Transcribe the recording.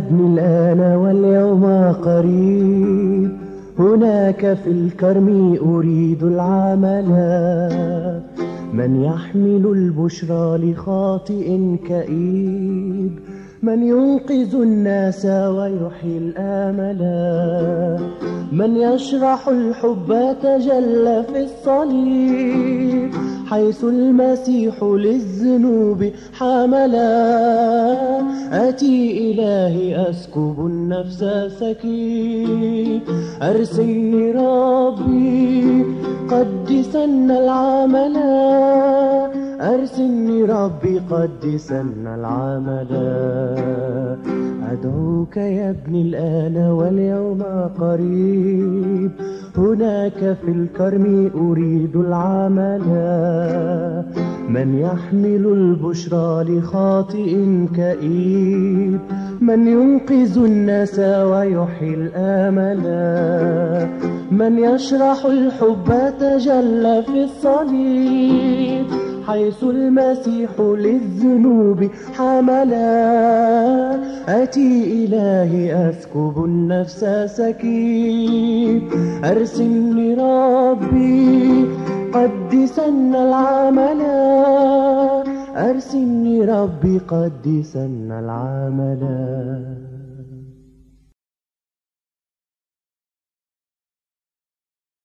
ابني الآن واليوم قريب، هناك في الكرم أريد العمل. من يحمل البشرى لخاطئ كئيب، من ينقذ الناس ويحيي الآمل، من يشرح الحب تجلى في الصليب، حيث المسيح للذنوب حملا. آتي إلهي أسكب النفس سكيب، أرسلني ربي قدسا العمل، أرسلني ربي قدسا العمل. أدعوك يا ابني الآن واليوم قريب، هناك في الكرم أريد العمل. من يحمل البشرى لخاطئ كئيب، من ينقذ الناس ويحيي الآمل، من يشرح الحب تجلى في الصليب، حيث المسيح للذنوب حملا. آتي إلهي أسكب النفس سكيب، أرسلني ربي قدسا العمل، أرسلني ربي قدسا العمل.